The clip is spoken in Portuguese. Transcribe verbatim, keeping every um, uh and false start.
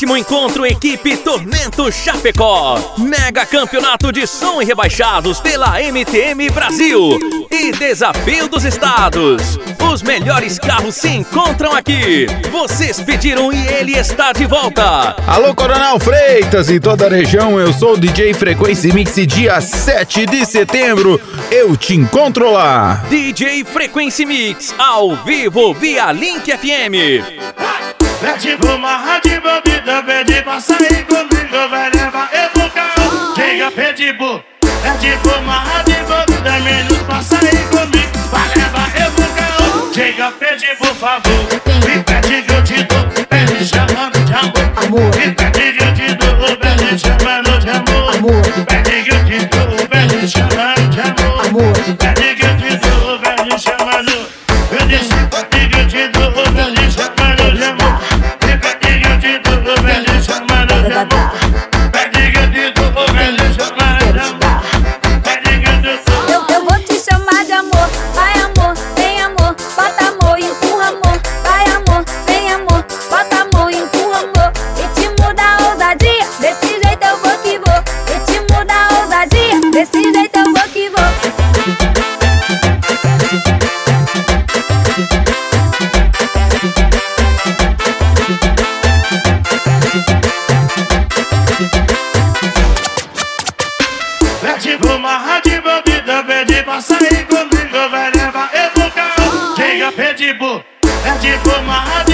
Sétimo encontro equipe Tormento Chapecó. Mega campeonato de som e rebaixados pela M T M Brasil. E Desafio dos Estados. Os melhores carros se encontram aqui. Vocês pediram e ele está de volta. Alô, Coronel Freitas e toda a região, eu sou o D J Frequency Mix. Dia sete de setembro, eu te encontro lá. D J Frequency Mix, ao vivo via Link F M. Pede pra uma rádio bebida, pede pra sair comigo, vai levar eu pro carro. Chega, pede pro, pede pra uma rádio bebida, menos pra sair comigo, vai levar eu pro carro. Chega, pede por favor, me pede que eu te dou, pede chamando de amor. Me pede que eu te dou, pede chamando de amor. Pede que eu te dou, pede chamando de amor. Pede que eu te dou, pede chamando. Eu disse, pede que eu te dou, pede chamando de amor. Eu, eu vou te chamar de amor, vai amor, vem amor, bota amor, empurra amor, vai amor, vem amor, bota amor, empurra amor. Ritmo da ousadia, desse jeito eu vou que vou. Ritmo da ousadia, desse jeito eu vou que vou. Pede pra uma rádio bebida, pede pra sair comigo, vai levar eu pro carro. Chega, pede pro, pede pra uma rádio